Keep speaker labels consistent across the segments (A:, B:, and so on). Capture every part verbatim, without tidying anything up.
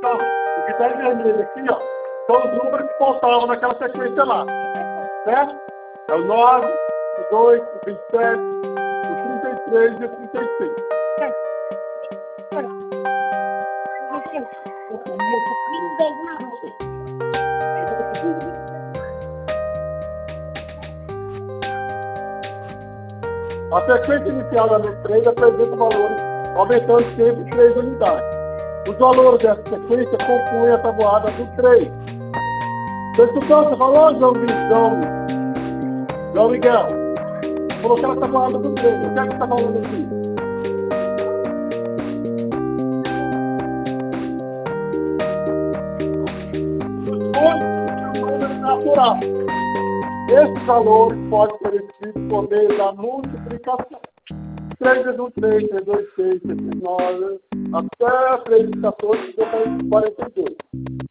A: Então, o que está em vermelho aqui, ó, são os números que faltavam naquela sequência lá. Certo? É o nove, o dois, o vinte e sete, o trinta e três e o trinta e seis. A sequência inicial da número três apresenta valores aumentando sempre três unidades. Os valores dessa sequência compõem a tabuada do três. Você escutou? Você falou, João João, João Miguel? Falou que ela está falando do três. O que é que está falando aqui? Os números natural. Esses valores podem ser escritos por meio da multiplicação. três vezes um, três, três vezes dois, seis, três vezes nove, até três vezes quatorze, quarenta e dois.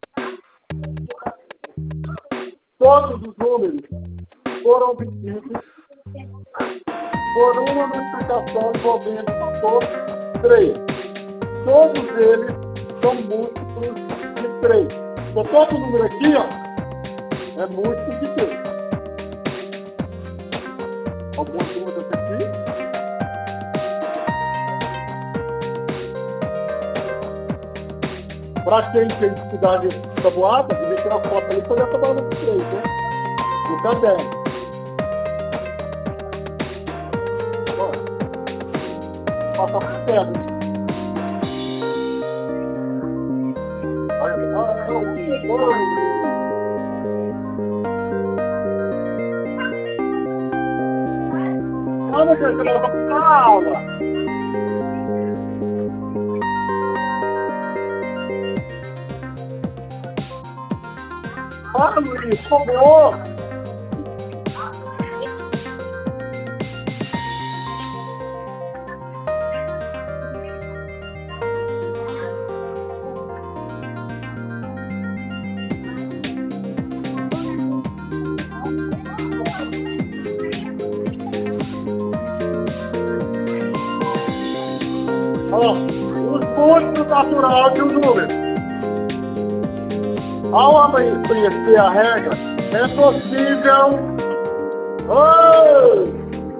A: Todos os números foram obtidos por uma multiplicação envolvendo o fator três. Todos eles são múltiplos de três. Então, todo número aqui, ó, é múltiplo de três. Algumas dúvidas aqui? Para quem tem dificuldade de tabuada, devia tirar uma foto ali e fazer a tabuada de três, né? No caderno. Passa por pedra. Olha, olha, olha. Olha, gente, eu vou ficar a aula. Ah, Luiz, por favor. Ó, os múltiplos naturais de um número. Ao conhecer a regra, é possível... Oh!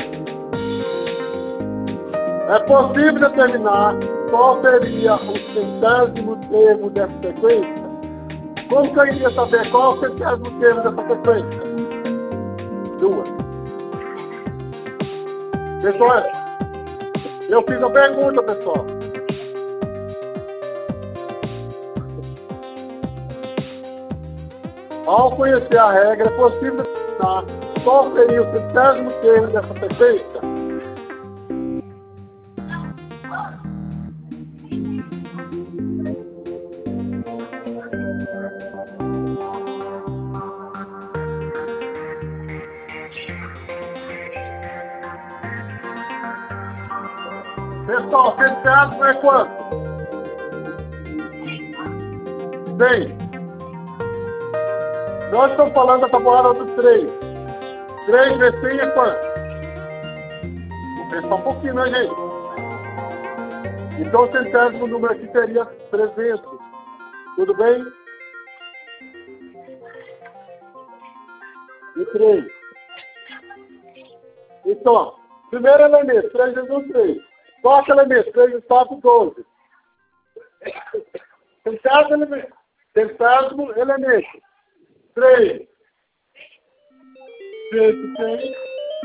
A: É possível determinar qual seria o centésimo termo dessa sequência? Como que eu iria saber qual é o centésimo termo dessa sequência? Duas. Pessoal, eu fiz a pergunta, pessoal. Ao conhecer a regra, é possível determinar qual seria o centésimo termo dessa sequência? Pessoal, centésimo é quanto? cem. Nós estamos falando da tabuada do três. três vezes cem é quanto? Vou pensar um pouquinho, né, gente? Então, o centésimo número aqui seria trezentos. Tudo bem? E três. Então, primeiro elemento, três vezes um, três. Quarto elemento, três vezes quatro, doze. Centésimo elemento. Centésimo elemento. três. Vezes cem.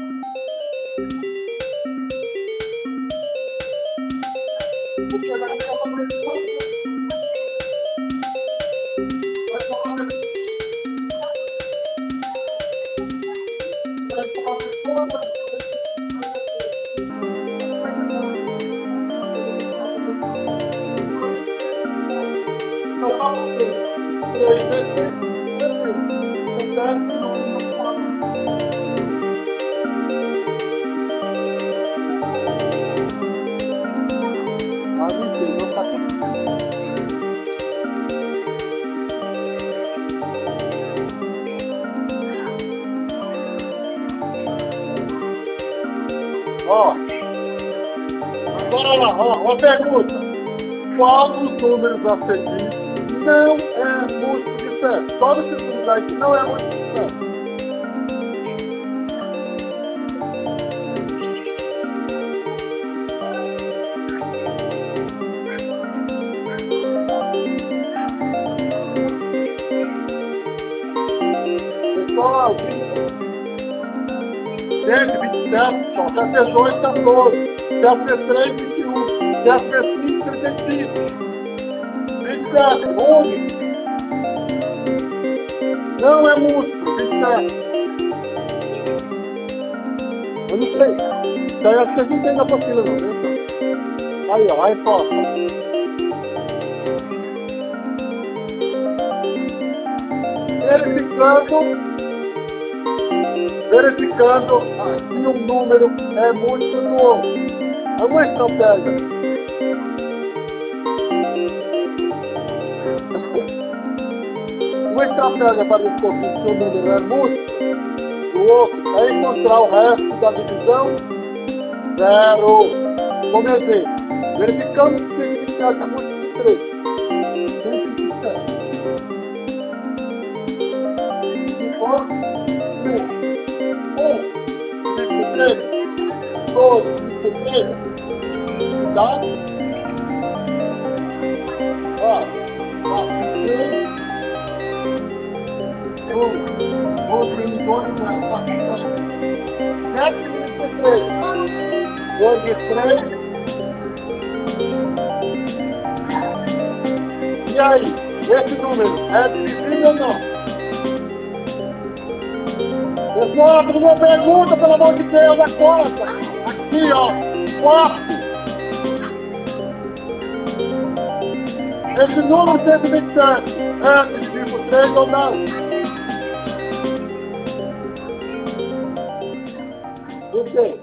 A: Ó, agora lá, ó, uma pergunta. Qual dos números a seguir não é múltiplo de sete. Todos esses números aí que não é múltiplo de sete. Pessoal, cento e vinte e sete, pessoal, deve ser dois, quatorze, deve ser três, vinte e um, deve ser cinco, trinta e cinco, vinte e sete, onze. Não é múltiplo, vinte e sete. Eu não sei. Isso aí acho que a gente tem na apostila, não, né? Aí, ó, a resposta. Verificando. Verificando se um número é múltiplo do outro. É uma estratégia. Uma estratégia para descobrir se um número é múltiplo do outro é encontrar o resto da divisão zero. Como exemplo, verificando se cento e vinte e sete é múltiplo de três. cento e vinte e sete. um, vinte e três, dois, vinte e três, tá? Ó, ó, três, um, outro em dois, sete, vinte e três, dois e três, e aí, esse número é divisível ou não? Pessoal, uma pergunta, pelo amor de Deus, a conta. Aqui, ó, quatro. Esse número cento e vinte e sete é dividido por três ou não? Por quê?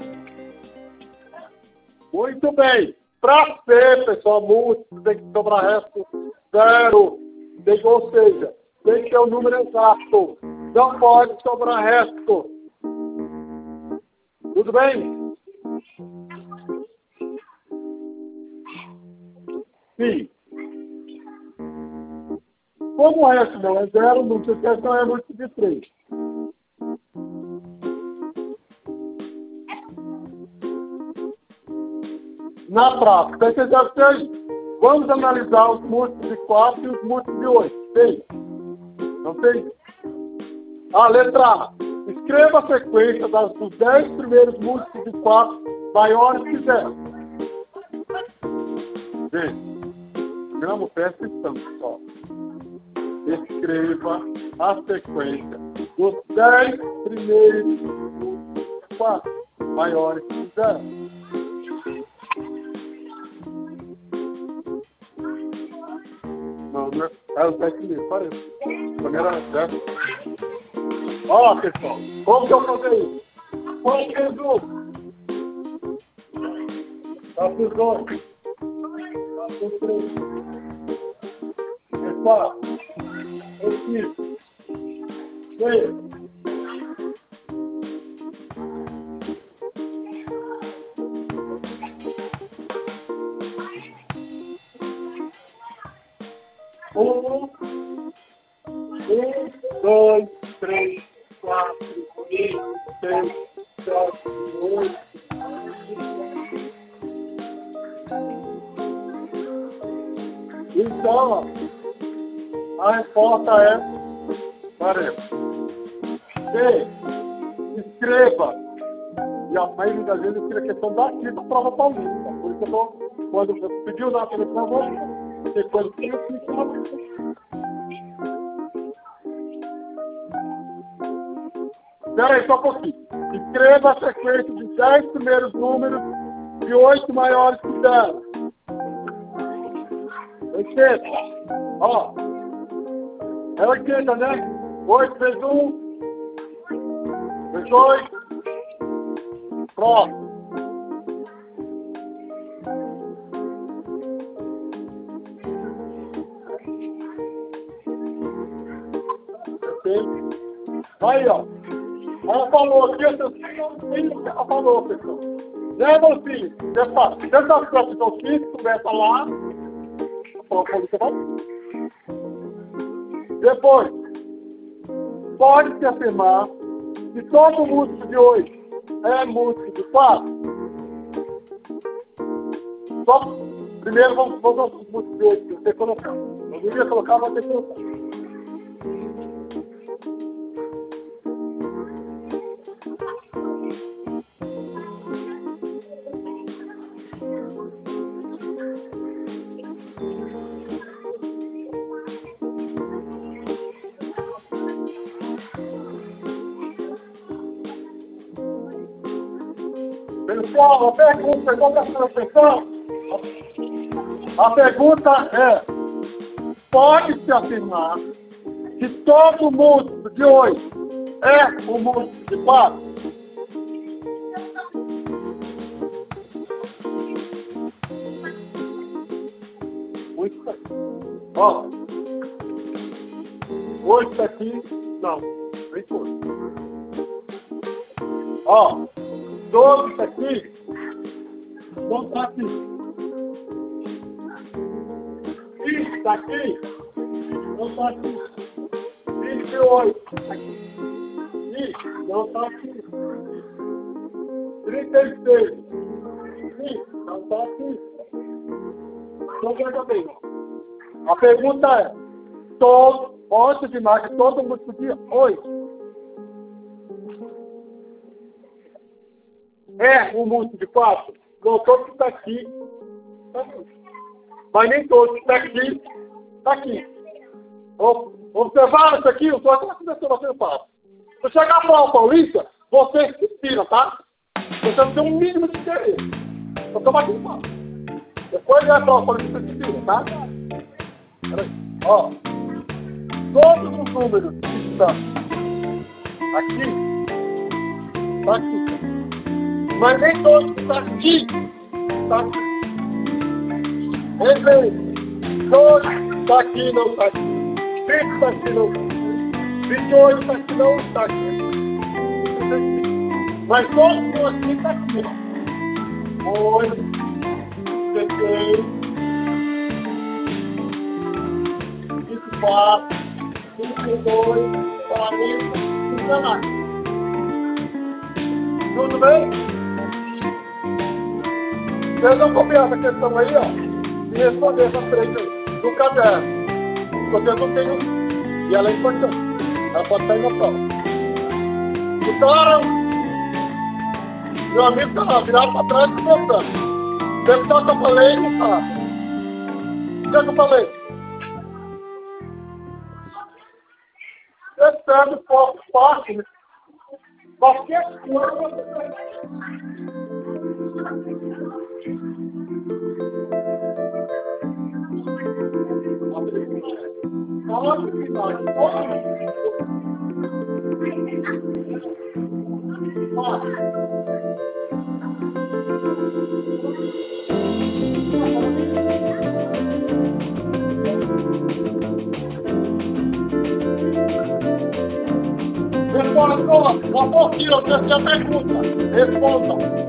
A: Muito bem. Para ser, pessoal, múltiplo, tem que sobrar resto zero. Tem, ou seja, tem que ter o um número exato. Não pode sobrar resto. Tudo bem? Sim. Como o resto não é zero, o número de não é múltiplo de três. Na prática, esses desafios, vamos analisar os múltiplos de quatro e os múltiplos de oito. Tem? Não tem? A letra A. Escreva a sequência das, dos dez primeiros múltiplos de quatro maiores que zero. Gente, gramo, presta atenção, pessoal. Escreva a sequência dos dez primeiros múltiplos de quatro maiores que zero. Não, não é, é os dez primeiros, parece. Primeira zero. Ó, pessoal, como que eu vou fazer isso? Põe resumo. Tá por dois. Tá por três. É quatro. É cinco. Seis. Um. Um, dois, três, quatro, cinco, seis, sete, oito. Então, ó, a resposta é tarefa. B. Escreva. E a maioria das vezes eu tiro a questão daqui da prova paulista. Por isso eu tô, quando eu pedi o na televisão, eu vou ter coisa que eu fiz uma vez. Espera aí só um pouquinho. Escreva a sequência de dez primeiros números e oito maiores que zero. oitenta. Ó. É oitenta, né? oito vezes um. Vezes oito. Próximo. Aí, ó. Ela falou aqui, ela falou, pessoal. Né, meu filho? Deixa, deixa as coisas que eu fiz, conversa lá. A polícia vai. Depois, pode-se afirmar que todo músculo de hoje é músculo de fato? Só, primeiro vamos, vamos aos músculos de hoje, que você colocar. Eu devia colocar, mas tem que colocar. Pessoal, a pergunta, qual é a sua atenção? A pergunta é, pode-se afirmar que todo músculo de hoje é um músculo de fato? Muito bem. Ó, hoje está aqui, não, nem foi. Ó, todo isso aqui, não está aqui. Isso está aqui, não está aqui. vinte e oito, aqui. Isso, não está aqui. trinta e seis, isso, não está aqui. Então, veja bem. A pergunta é, todo, pode de mais que todo mundo podia hoje é um músculo de quatro? Não, todo que está aqui, está aqui. Mas nem todo que está aqui, está aqui. Observaram isso aqui? Eu estou até começando a ser fácil. Se eu chegar para a Paulista, você se tira, tá? Você não tem um mínimo de interesse. Eu estou batendo papo. Depois vai para a Paulista, você se tira, tá? Peraí. Ó. Todos os números que estão aqui, está aqui. Mas nem todos que estão aqui, está aqui. Entre dois está aqui, não está aqui. vinte está aqui, não está aqui. vinte e oito está aqui, não está aqui. Mas todos estão aqui, está aqui. oito, dezesseis, vinte e quatro, vinte e dois, quarenta, cinquenta. Tudo bem? Vocês vão copiar essa questão aí, ó. E responder essas três aí, no caderno. Vocês não têm um. E ela é importante. Ela pode estar em uma prova. Então, meu amigo está lá, virado para trás e começando. Deve estar o que eu falei, não está. O que eu falei? Recebe pouco fácil. Qualquer coisa você vai. Pode que nós responda, uma pouquinho, eu tenho a pergunta. Responda.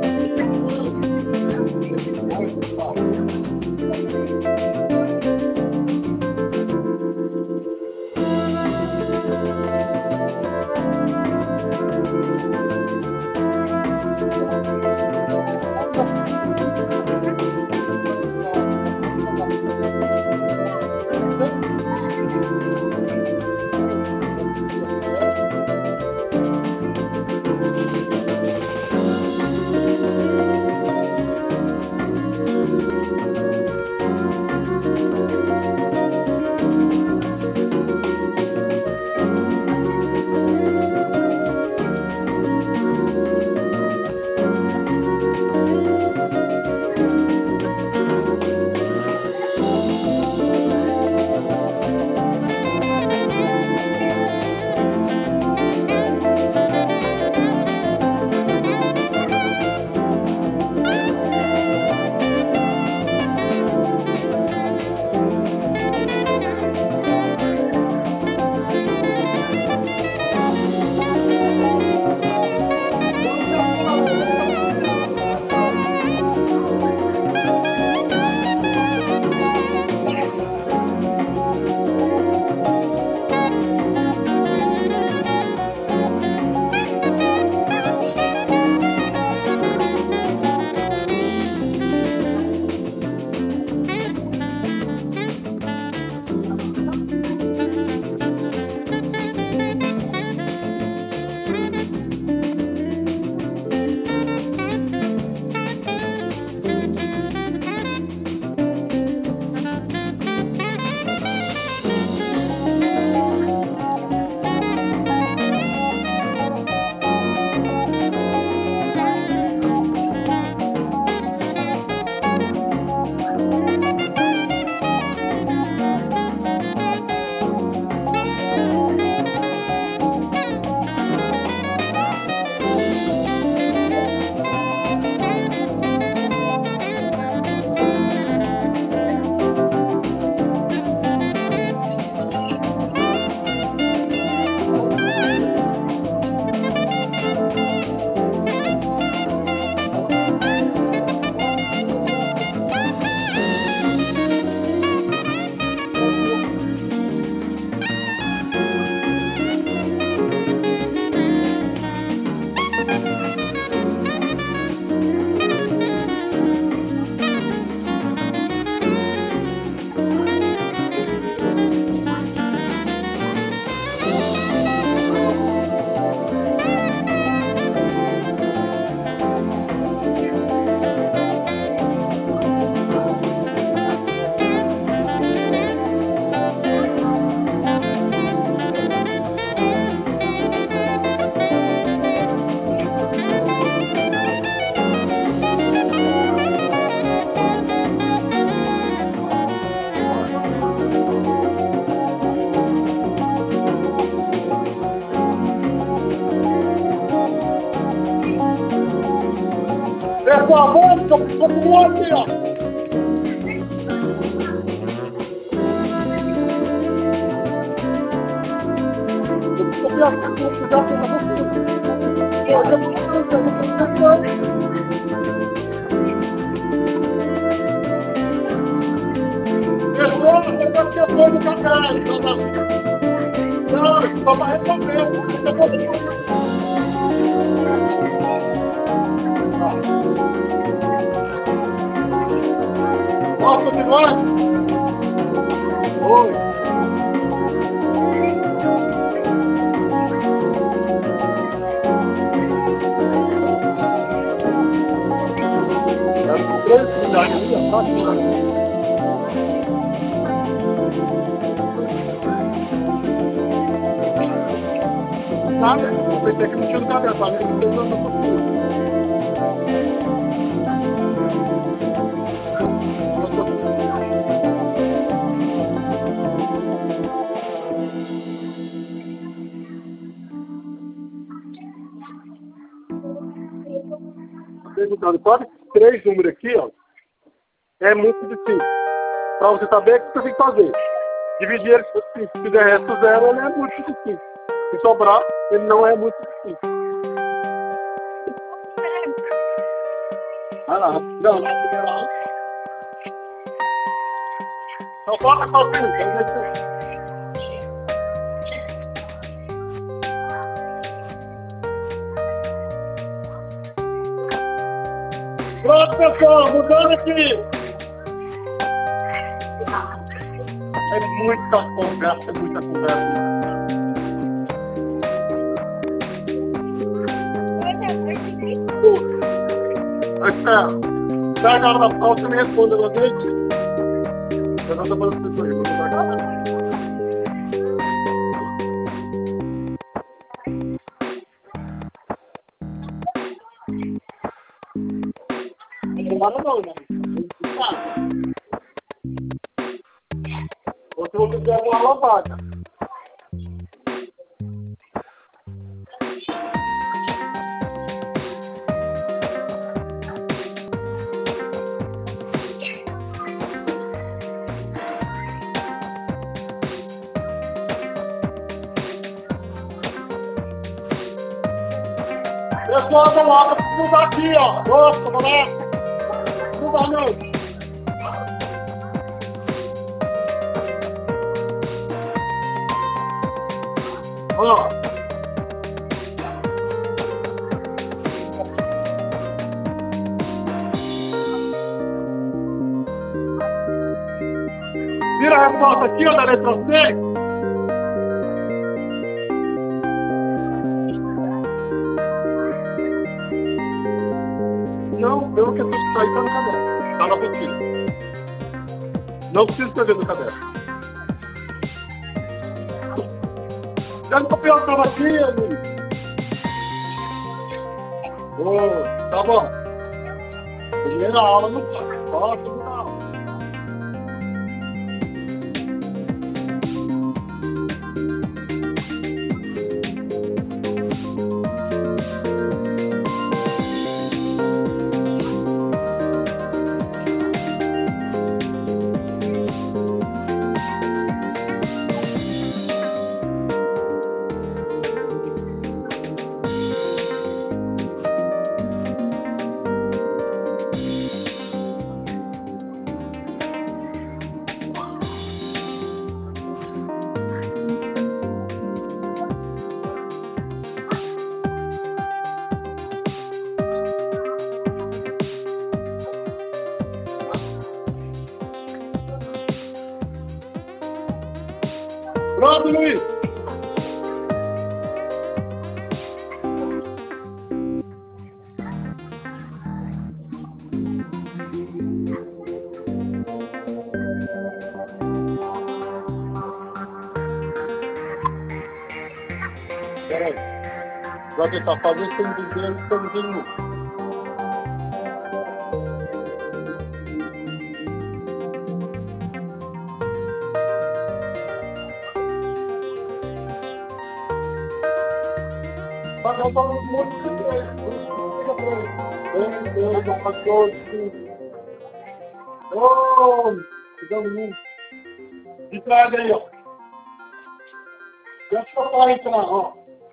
A: a sua voz, continua assim, ó. Posso continuar? Oi. Três cidades ali, só que nada, eu pensei que não tinha lugar dentro, ali não tem nada pra fazer. Perguntando, pode três números aqui, ó, é muito difícil. Para você saber o que você tem que fazer. Dividir ele por cinco. Se fizer resto zero, ele é muito difícil. Se sobrar, ele não é muito difícil. Vai lá, não, não, primeiro lá. Então bota sozinho, então pronto, pessoal, mudando aqui. É muita conversa, é muita conversa. Espera. Sai na hora da prova, você me responde, não deixe. Eu não estou falando isso aí, vou mudar aqui. Não, não, não. Ou se você quiser uma lavada. Pessoal, vamos lá, vamos mudar aqui, ó. Nossa, vamos lá. Não dá, não. Ó. Vira a resposta aqui, ó, da letra C. Não, pelo que eu estou aí, está no caderno. Está na apostila. Não precisa escrever no caderno. Já não copiou a prova aqui, amigo? Oh, tá bom. Primeira aula não pode. Só segunda aula. Pronto, Luiz. Espera aí. Vai tentar fazer sem dizer e sem dizer. Mas eu falo muito de três. Deus, pastor. Oh, ficamos de trás aí, ó. Deixa eu falar entrar, ó.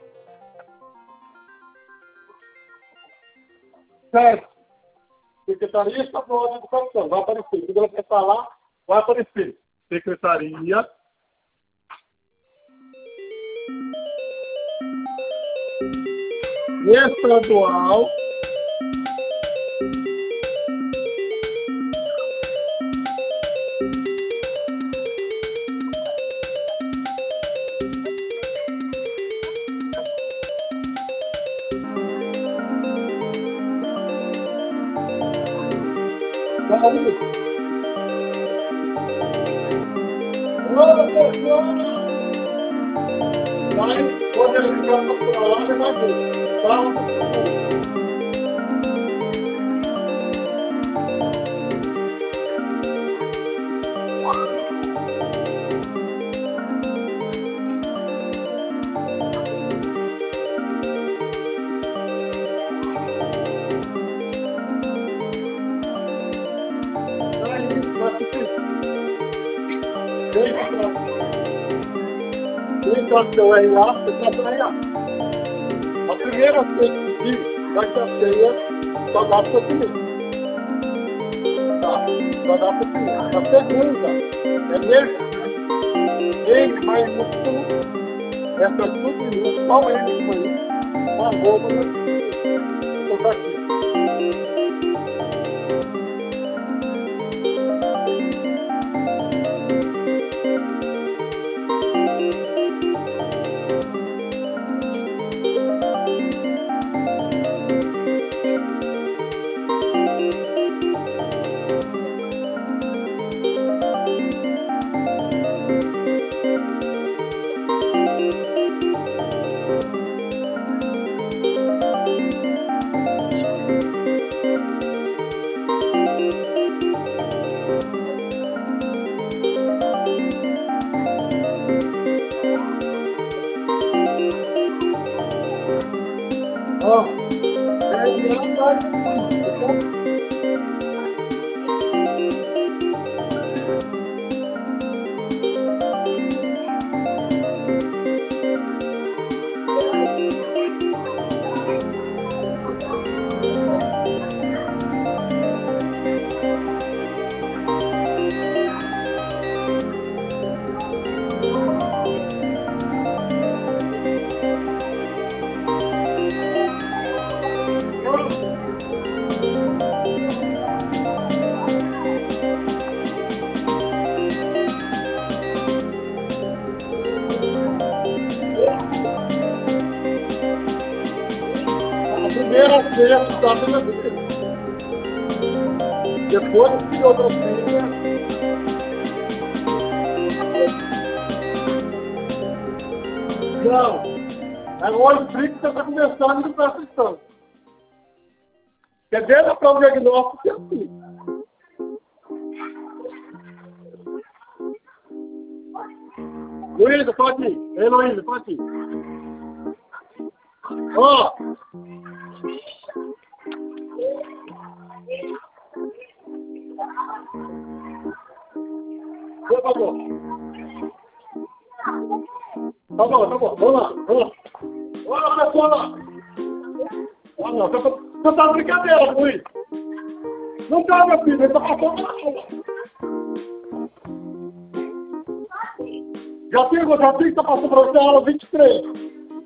A: Certo. Secretaria Estadual de Educação. Vai aparecer. Quando ela quer falar, vai aparecer. Secretaria Estadual Saúde. Ô, pessoal! Vai, quando ele ficar por lá, você vai ver. Tá? Quem está no seu R A, você está no R A. A primeira vez que pedir vai ser a ceia, só dá para o primeiro. Tá? Só dá para o primeiro. A segunda é mesmo ele vai no sul, essa tudo só ele foi uma roupa no então tá aqui. Ó, é ele vai primeira ceia que está na vida. Depois que outra ceia. Não. Agora o explico que você está começando e não presta atenção. Quer dizer, para o diagnóstico é assim. Luísa, fala aqui. Ei, Luísa, fala aqui. Ó. Tá bom. Tá bom, tá bom. Vamos lá, vamos lá. Olha, pessoal. Olha, não, você tá de brincadeira, Luiz. Não tá, meu filho, ele tá passando na rua. Já tem, já tem que tá passando pra você a aula vinte e três.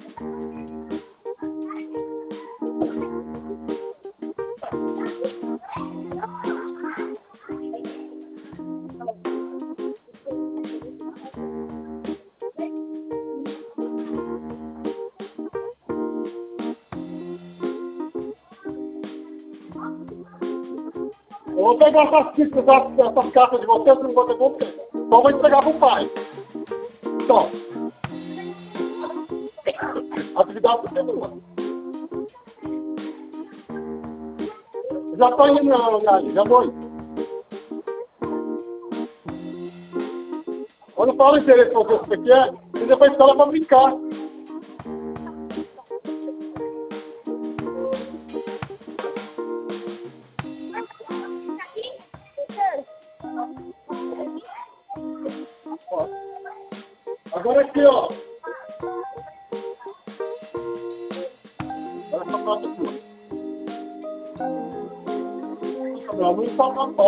A: Eu vou pegar essas fitas, essas cartas de vocês, não vou ter como ter. Só vou entregar pro pai. Então. Atividade continua. Já estou indo, já, já vou. Quando fala interesse para você, você quer, você depois escola para brincar. Agora aqui, ó. Agora essa parte aqui. Não, não está